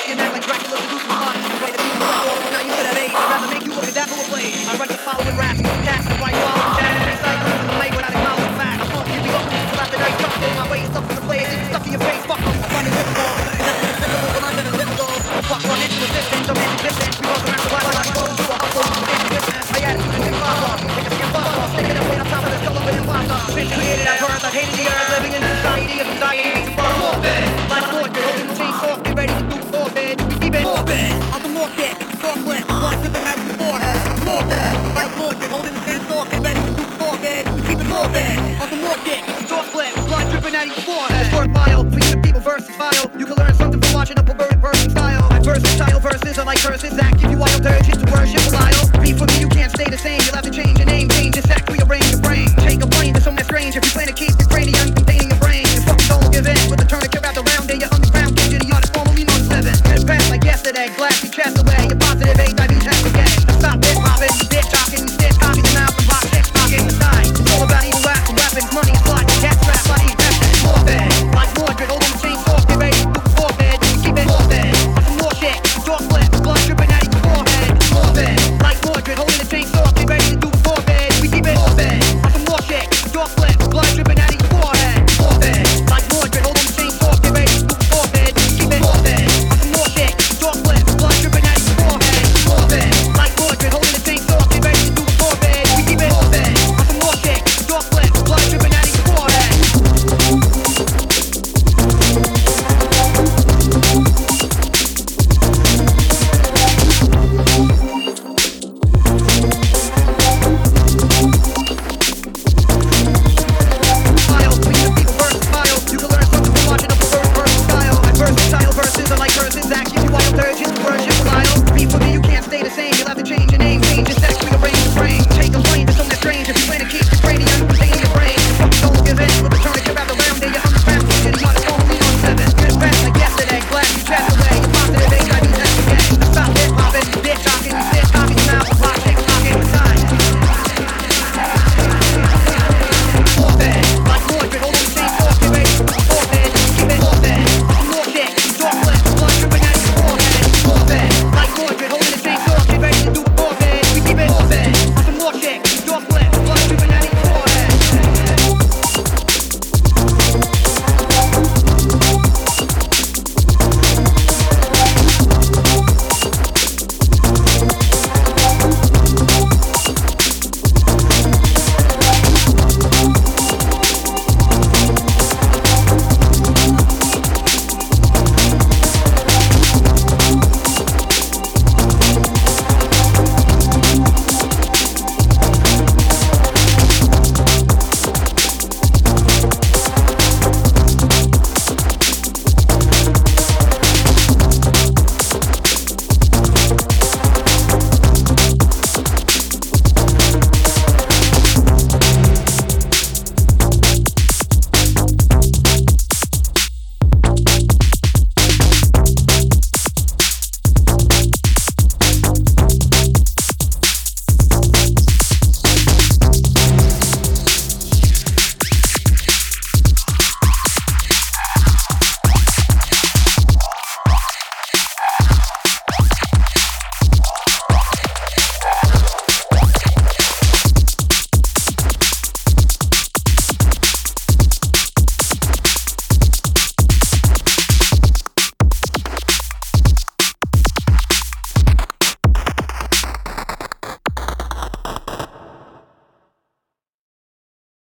and act like Dracula to do some fun. Way to be the now you could have age. I'd rather make you look at that who play. I write the following raps, cast the right wall, jazz, recycle, the mic without acknowledging fact. I'm funky, we go, till after night, stuck in my way, stuck in the play, stuck in your face, fuck them, I'm running with the ball. Nothing is simple when I'm in a difficult. Fuck run into resistance, I'm in distance, we walk around the block like I go to a hustle, stand in business, my attitude is impossible. Take a skin bust off, sticking up way on top of the solo with imposter. Been created at birth, I've hated the earth, living in society of anxiety. Morbid, like fortune, holding the chainsaw, get ready to do morbid. Keep it morbid, on the morbid, Brooklyn, one to the match beforehand. Morbid, like fortune, holding the chainsaw, get ready to do morbid. Keep it morbid, on the morbid, Brooklyn, blood dripping out of your forehead. It's worthwhile, please the people versatile. You can learn something from watching a perverted person style. Versatile verses are like curses, act